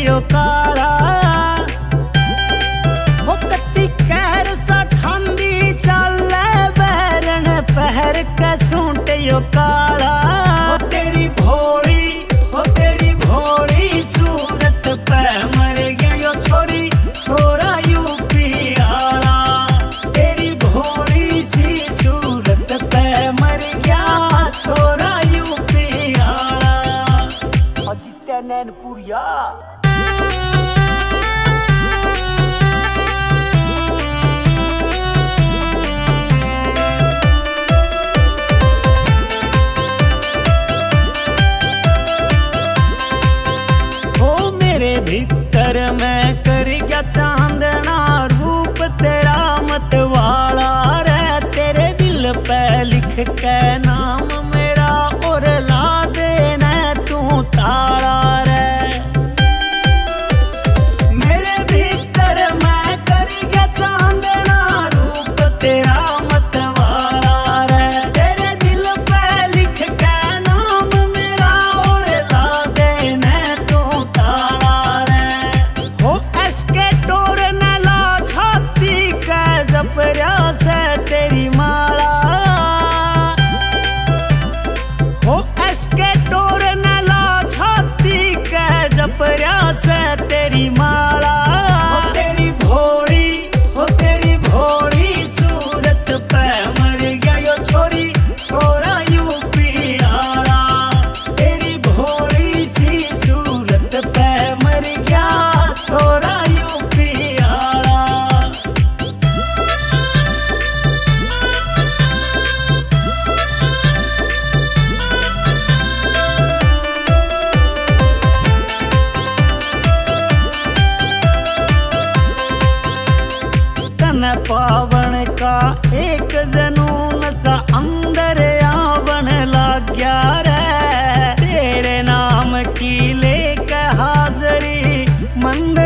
यो काला हो कत्ती कहर सा ठंडी चाले बैरन पहर के सूट यो काला हो तेरी भोली सूरत पे मर गया यो छोरी छोरा यूपी आला तेरी भोली सी सूरत पे मर गया छोरा यूपी आला आदित्य नैनपुरिया। भीतर मैं कर गया चांदना रूप तेरा मत वाला रे तेरे दिल पे लिख के नाम मेरा और ला देना तू ताला रे मेरे भीतर मैं कर गया चांदना रूप तेरा मत वाला रे तेरे दिल पे लिख के नाम मेरा और ला देना तू ताला से तेरी माला हो एसके टोर न ला छाती के जपरिया से तेरी माला हो तेरी भोली सूरत पे मर गया यो छोरी छोरा यूपी आला तेरी भोली सी सूरत पे मर गया छोरा यूपी आला। पावन का एक जनून सा अंदर आवन लग गया रे तेरे नाम की लेके हाजरी मंद